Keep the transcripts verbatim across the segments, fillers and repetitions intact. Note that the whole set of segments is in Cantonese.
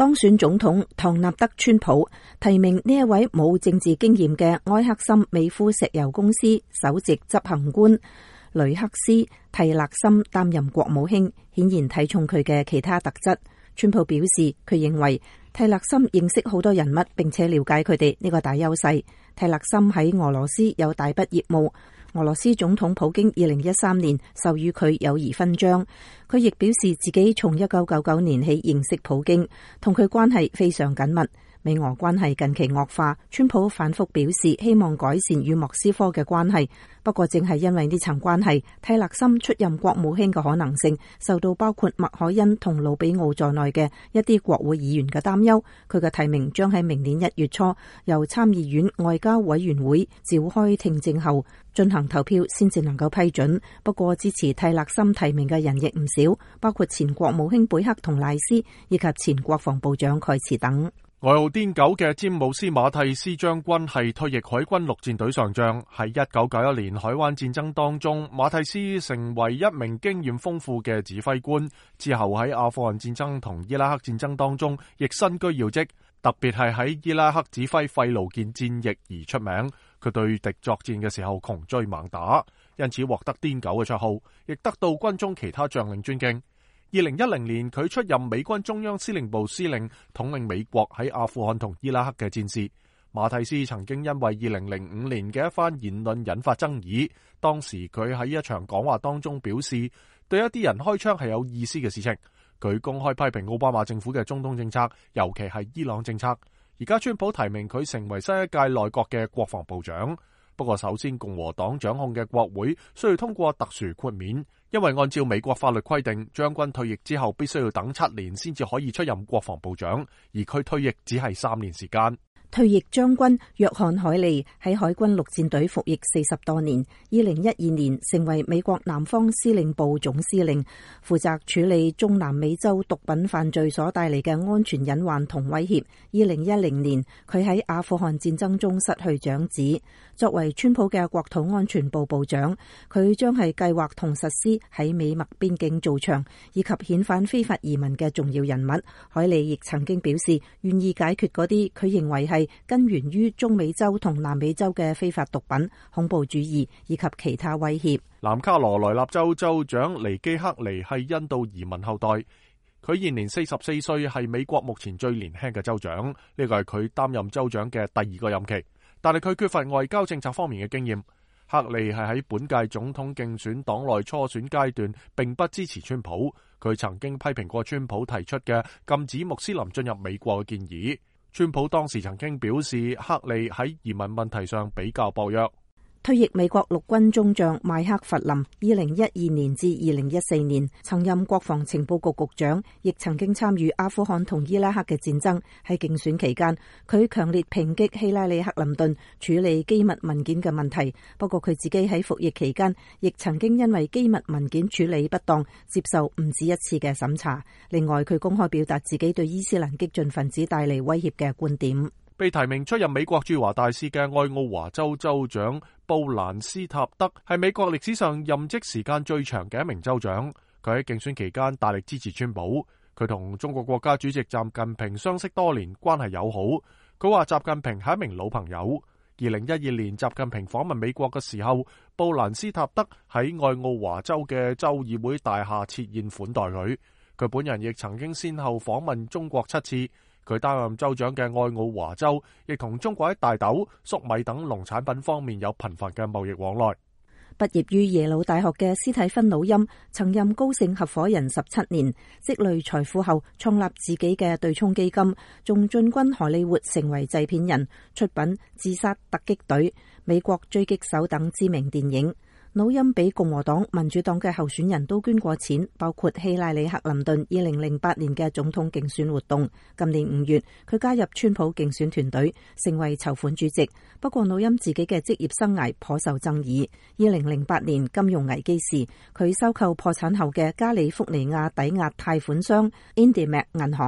當選總統唐納德川普提名呢一位冇政治經驗嘅埃克森美孚石油公司首席執行官雷克斯蒂勒森擔任國務卿，顯然睇重佢嘅其他特質。川普表示，佢認為蒂勒森認識好多人物，並且了解佢哋呢個大優勢。蒂勒森喺俄羅斯有大筆業務，俄羅斯總統普京二零一三年授予佢友誼勳章。佢亦表示自己從一九九九年起認識普京，同佢關係非常緊密。美俄關係近期惡化，川普反覆表示希望改善與莫斯科嘅關係。不過正係因為呢層關係，蒂勒森出任國務卿嘅可能性受到包括麥凱恩同魯比奧在內嘅一啲國會議員嘅擔憂。佢嘅提名將喺明年一月初由參議院外交委員會召開聽證後進行投票，先至能夠批准。不過支持蒂勒森提名嘅人亦唔少，包括前國務卿貝克同賴斯以及前國防部長蓋茨等。 外號癲狗嘅詹姆斯馬蒂斯將軍係退役海軍陸戰隊上將，喺一九九一年海灣戰爭當中，馬蒂斯成為一名經驗豐富嘅指揮官。之後喺阿富汗戰爭同伊拉克戰爭當中亦身居要職，特別係喺伊拉克指揮費盧健戰役而出名。佢對敵作戰嘅時候窮追猛打，因此獲得癲狗嘅綽號，亦得到軍中其他將領尊敬。二零一零年，佢出任美軍中央司令部司令，統領美國喺阿富汗同伊拉克嘅戰事。馬蒂斯曾經因為二零零五年嘅一番言論引發爭議，當時佢喺一場講話當中表示，對一啲人開槍係有意思嘅事情。佢公開批評奧巴馬政府嘅中東政策，尤其係伊朗政策。而家川普提名佢成為新一屆內閣嘅國防部長。不過首先，共和黨掌控嘅國會需要通過特殊豁免，因為按照美國法律規定，將軍退役之後必須要等七年先至可以出任國防部長，而佢退役只係三年時間。 退役將軍約翰海利喺海軍陸戰隊服役四十多年，二零一二年成為美國南方司令部總司令，負責處理中南美洲毒品犯罪所帶嚟嘅安全隱患同威脅。二零一零年，佢喺阿富汗戰爭中失去長子。作為川普嘅國土安全部部長，佢將係計劃同實施喺美墨邊境造牆以及遣返非法移民嘅重要人物。海利亦曾經表示願意解決嗰啲佢認為係根源於中美洲同南美洲嘅非法毒品、恐怖主義以及其他威脅。 南卡羅來納州州長尼基克尼係印度移民後代，佢現年四十四歲，係美國目前最年輕嘅州長。呢個係佢擔任州長嘅第二個任期，但係佢缺乏外交政策方面嘅經驗。克尼係喺本屆總統競選黨內初選階段並不支持川普，佢曾經批評過川普提出嘅禁止穆斯林進入美國嘅建議。川普當時曾經表示，克利喺移民問題上比較薄弱。 退役美國陸軍中將邁克弗林，二零一二年至二零一四年曾任國防情報局局長，亦曾經參與阿富汗同伊拉克嘅戰爭。喺競選期間，佢強烈抨擊希拉里克林頓處理機密文件嘅問題。不過佢自己喺服役期間，亦曾經因為機密文件處理不當，接受唔止一次嘅審查。另外，佢公開表達自己對伊斯蘭激進分子帶嚟威脅嘅觀點。 被提名出任美國駐華大使嘅愛奧華州州長布蘭斯塔德係美國歷史上任職時間最長嘅一名州長。佢喺競選期間大力支持川普。佢同中國國家主席習近平相識多年，關係友好。佢話習近平係一名老朋友。二零一二年習近平訪問美國嘅時候，布蘭斯塔德喺愛奧華州嘅州議會大廈設宴款待佢。佢本人亦曾經先後訪問中國七次。佢擔任州長嘅愛奧華州，亦同中國喺大豆、粟米等農產品方面有頻繁嘅貿易往來。 畢業於耶魯大學嘅斯蒂芬魯欽，曾任高盛合夥人十七年，積累財富後創立自己嘅對沖基金，仲進軍荷里活成為製片人，出品《自殺突擊隊》、《美國狙擊手》等知名電影。魯欽俾共和黨、民主黨嘅候選人都捐過錢，包括希拉里克林頓二零零八年嘅總統競選活動。今年五月，佢加入川普競選團隊，成為籌款主席。不過魯欽自己嘅職業生涯頗受爭議。二零零八年金融危機時，佢收購破產後嘅加利福尼亞抵押貸款商 IndyMac 銀行，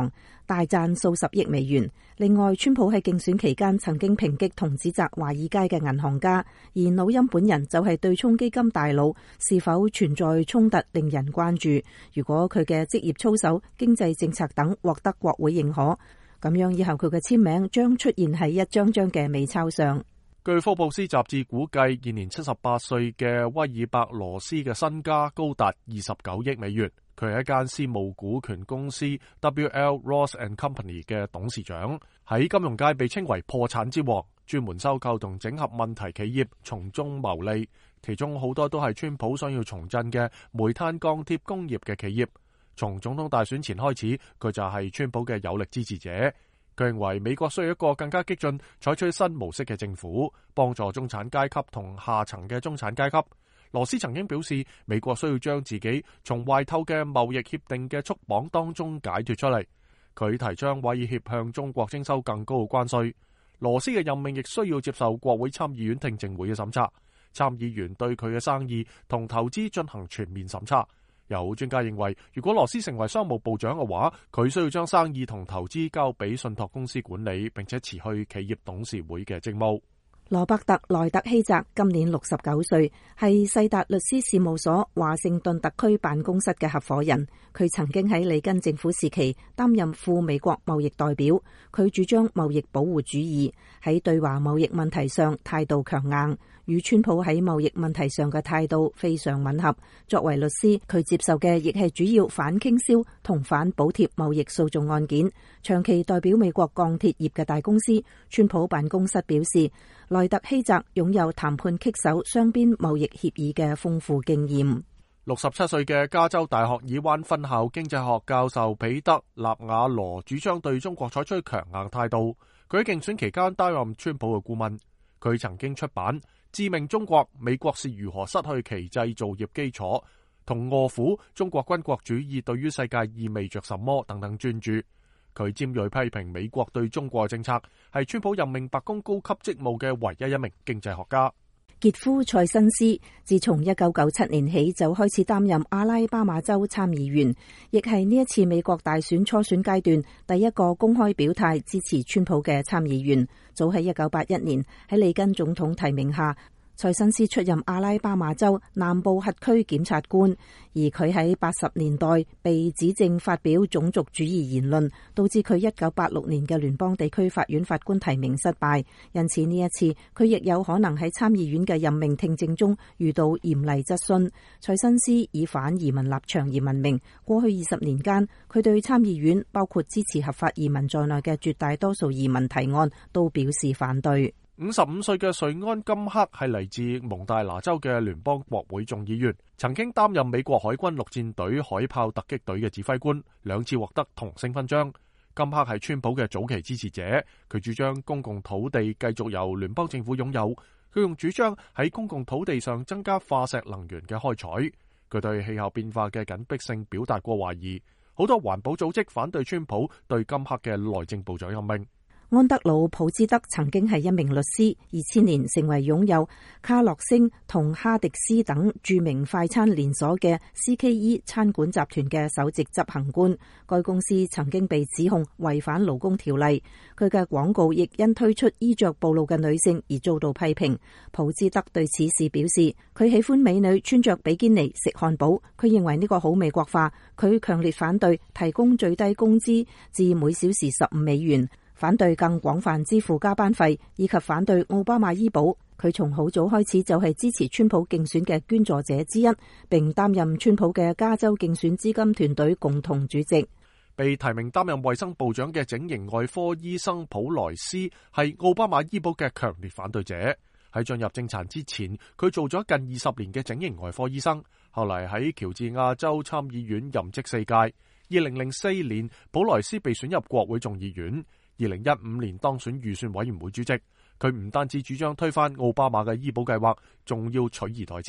大賺數十億美元。另外，川普喺競選期間曾經抨擊同指責華爾街嘅銀行家，而紐欽本人就係對沖基金大佬，是否存在衝突令人關注。如果佢嘅職業操守、經濟政策等獲得國會認可，咁樣以後佢嘅簽名將出現喺一張張嘅美鈔上。 據福布斯雜誌估計，現年七十八歲嘅威爾伯羅斯嘅身家高達二十九億美元。佢係一間私募股權公司 W L Ross and Company 嘅董事長，喺金融界被稱為破產之王，專門收購同整合問題企業，從中牟利。其中好多都係川普想要重振嘅煤炭鋼鐵工業嘅企業。從總統大選前開始，佢就係川普嘅有力支持者。佢認為美國需要一個更加激進、採取新模式嘅政府，幫助中產階級同下層嘅中產階級。羅斯曾經表示，美國需要將自己從壞透嘅貿易協定嘅束綁當中解脫出嚟。佢提倡威脅向中國徵收更高嘅關稅。羅斯嘅任命亦需要接受國會參議院聽證會嘅審查，參議員對佢嘅生意同投資進行全面審查。有專家認為，如果羅斯成為商務部長嘅話，佢需要將生意同投資交俾信託公司管理，並且辭去企業董事會嘅職務。 羅伯特·萊特希澤今年六十九歲，係世達律師事務所華盛頓特區辦公室嘅合夥人。佢曾經喺里根政府時期擔任副美國貿易代表。佢主張貿易保護主義，喺對華貿易問題上態度強硬，與川普喺貿易問題上嘅態度非常吻合。作為律師，佢接受嘅亦係主要反傾銷同反補貼貿易訴訟案件。長期代表美國鋼鐵業嘅大公司，川普辦公室表示，萊特希澤擁有談判棘手雙邊貿易協議嘅豐富經驗。 六十七歲嘅加州大學爾灣分校經濟學教授彼得納瓦羅主張對中國採取強硬態度。佢喺競選期間擔任川普嘅顧問。佢曾經出版《致命中國：美國是如何失去其製造業基礎》同《餓虎：中國軍國主義對於世界意味着什麼》等等專著。佢尖銳批評美國對中國政策，係川普任命白宮高級職務嘅唯一一名經濟學家。 傑夫塞辛斯自從一九九七年起就開始擔任阿拉巴馬州參議員，亦係呢一次美國大選初選階段第一個公開表態支持川普嘅參議員。早喺一九八一年喺里根總統提名下，塞辛斯出任阿拉巴馬州南部轄區檢察官，而佢喺八十年代被指證發表種族主義言論，導致佢一九八六年嘅聯邦地區法院法官提名失敗。因此呢一次佢亦有可能喺參議院嘅任命聽證中遇到嚴厲質詢。塞辛斯以反移民立場而聞名，過去二十年間，佢對參議院包括支持合法移民在內嘅絕大多數移民提案都表示反對。 五十五歲嘅瑞安金克係嚟自蒙大拿州嘅聯邦國會眾議員，曾經擔任美國海軍陸戰隊海豹突擊隊嘅指揮官，兩次獲得銅星勳章。金克係川普嘅早期支持者，佢主張公共土地繼續由聯邦政府擁有。佢用主張喺公共土地上增加化石能源嘅開採。佢對氣候變化嘅緊迫性表達過懷疑，好多環保組織反對川普對金克嘅內政部長任命。 安德魯普茲德曾經係一名律師，二千年成為擁有卡洛星同哈迪斯等著名快餐連鎖嘅 C K E 餐館集團嘅首席執行官。該公司曾經被指控違反勞工條例，佢嘅廣告亦因推出衣着暴露嘅女性而遭到批評。普茲德對此事表示，佢喜歡美女穿着比堅尼食漢堡，佢認為呢個好美國化。佢強烈反對提供最低工資至每小時十五美元，反對更廣泛支付加班費，以及反對奧巴馬醫保。佢從好早開始就係支持川普競選嘅捐助者之一，並擔任川普嘅加州競選資金團隊共同主席。 被提名擔任衛生部長嘅整形外科醫生普萊斯係奧巴馬醫保嘅強烈反對者。喺進入政壇之前，佢做咗近二十年嘅整形外科醫生，後嚟喺喬治亞州參議院任職四屆。二零零四年，普萊斯被選入國會眾議院。二零一五年當選預算委員會主席，佢唔單止主張推翻奧巴馬嘅醫保計劃，仲要取而代之。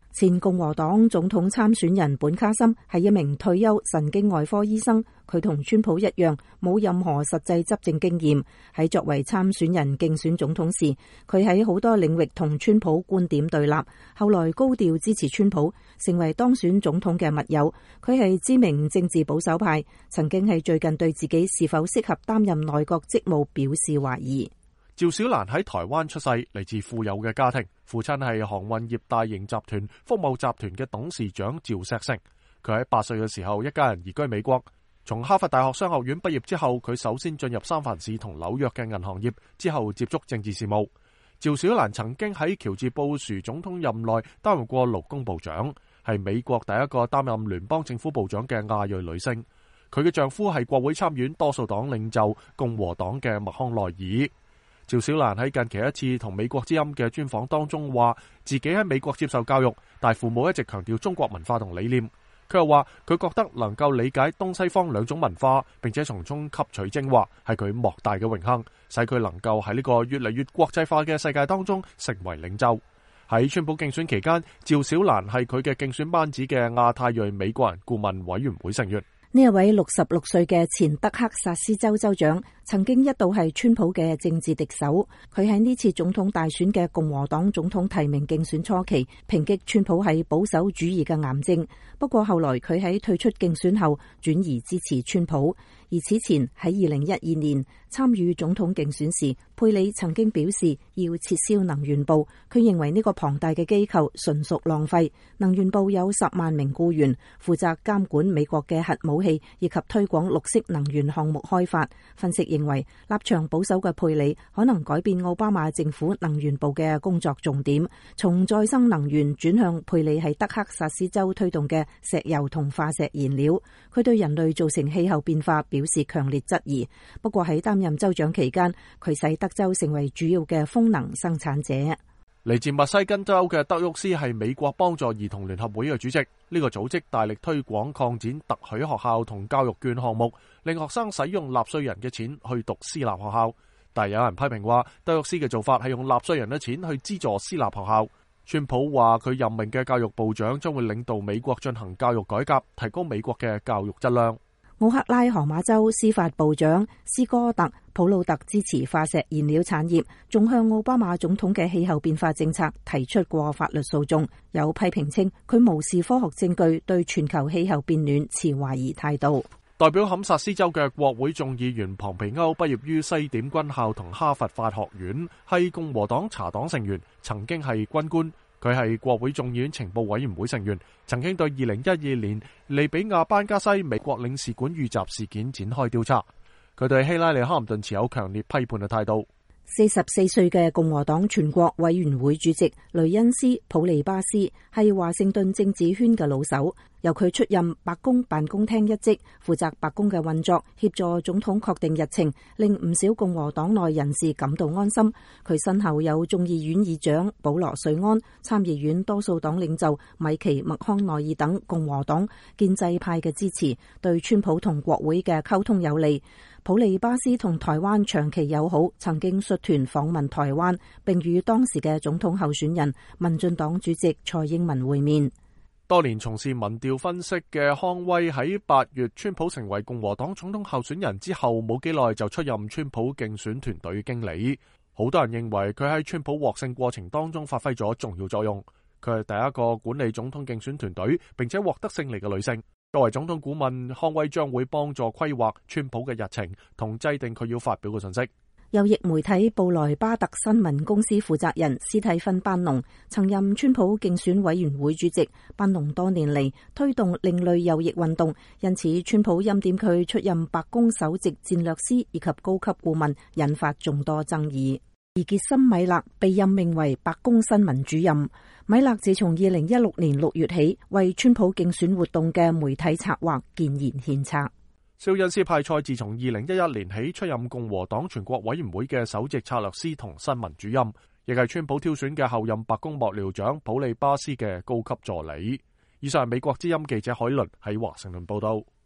前共和黨總統參選人本卡森係一名退休神經外科醫生，佢同川普一樣冇任何實際執政經驗。喺作為參選人競選總統時，佢喺好多領域同川普觀點對立，後來高調支持川普，成為當選總統嘅密友。佢係知名政治保守派，曾經係最近對自己是否適合擔任內閣職務表示懷疑。 趙小蘭喺台灣出世，嚟自富有嘅家庭，父親係航運業大型集團福茂集團嘅董事長趙錫成。佢喺八歲嘅時候，一家人移居美國。從哈佛大學商學院畢業之後，佢首先進入三藩市同紐約嘅銀行業，之後接觸政治事務。趙小蘭曾經喺喬治布殊總統任內擔任過勞工部長，係美國第一個擔任聯邦政府部長嘅亞裔女性。佢嘅丈夫係國會參院多數黨領袖共和黨嘅麥康奈爾。趙小蘭喺近期一次同美國之音嘅專訪當中話，自己喺美國接受教育，但父母一直強調中國文化同理念。佢又話，佢覺得能夠理解東西方兩種文化，並且從中吸取精華，係佢莫大嘅榮幸，使佢能夠喺呢個越嚟越國際化嘅世界當中成為領袖。喺川普競選期間，趙小蘭係佢嘅競選班子嘅亞太裔美國人顧問委員會成員。 呢一位六十六歲嘅前德克薩斯州州長，曾經一度係川普嘅政治敵手。佢喺呢次總統大選嘅共和黨總統提名競選初期，抨擊川普係保守主義嘅癌症。不過後來佢喺退出競選後，轉移支持川普。而此前喺二零一二年參與總統競選時，佩里曾經表示要撤銷能源部。佢認為呢個龐大嘅機構純屬浪費。能源部有十萬名僱員，負責監管美國嘅核武器以及推廣綠色能源項目開發。分析認為，立場保守嘅佩里可能改變奧巴馬政府能源部嘅工作重點，從再生能源轉向佩里喺德克薩斯州推動嘅石油同化石燃料。佢對人類造成氣候變化表示強烈質疑。不過喺擔任州長期間，佢使德州成為主要嘅風能生產者。 嚟自密西根州嘅德沃斯係美國幫助兒童聯合會嘅主席。呢個組織大力推廣擴展特許學校同教育券項目，令學生使用納稅人嘅錢去讀私立學校。但有人批評話，德沃斯嘅做法係用納稅人嘅錢去資助私立學校。川普話佢任命嘅教育部長將會領導美國進行教育改革，提高美國嘅教育質量。 奧克拉荷馬州司法部長斯科特普魯特支持化石燃料產業，仲向奧巴馬總統嘅氣候變化政策提出過法律訴訟。有批評稱佢無視科學證據，對全球氣候變暖持懷疑態度。 代表堪薩斯州嘅國會眾議員龐皮歐畢業於西點軍校同哈佛法學院，係共和黨茶黨成員，曾經係軍官。佢係國會眾議院情報委員會成員，曾經對二零一二年利比亞班加西美國領事館遇襲事件展開調查。佢對希拉里哈林頓持有強烈批判嘅態度。 四十四歲嘅共和黨全國委員會主席雷恩斯普利巴斯係華盛頓政治圈嘅老手，由佢出任白宮辦公廳一職，負責白宮嘅運作，協助總統確定日程，令唔少共和黨內人士感到安心。佢身後有眾議院議長保羅瑞安、參議院多數黨領袖米奇麥康奈爾等共和黨建制派嘅支持，對川普同國會嘅溝通有利。普利巴斯同台灣長期友好，曾經率團訪問台灣，並與當時嘅總統候選人民進黨主席蔡英文會面。 多年從事民調分析嘅康威喺八月川普成為共和黨總統候選人之後冇幾耐就出任川普競選團隊經理。好多人認為佢喺川普獲勝過程當中發揮咗重要作用。佢係第一個管理總統競選團隊並且獲得勝利嘅女性。作為總統顧問，康威將會幫助規劃川普嘅日程同制定佢要發表嘅信息。 右翼媒體布萊巴特新聞公司負責人斯蒂芬班農曾任川普競選委員會主席。班農多年嚟推動另類右翼運動，因此川普欽點佢出任白宮首席戰略師以及高級顧問，引發眾多爭議。而傑森米勒被任命為白宮新聞主任。米勒自從二零一六年六月起，為川普競選活動嘅媒體策劃建言獻策。 肖恩斯派塞自從二零一一年起出任共和黨全國委員會嘅首席策略師同新聞主任，亦係川普挑選嘅後任白宮幕僚長普利巴斯嘅高級助理。以上係美國之音記者海倫喺華盛頓報道。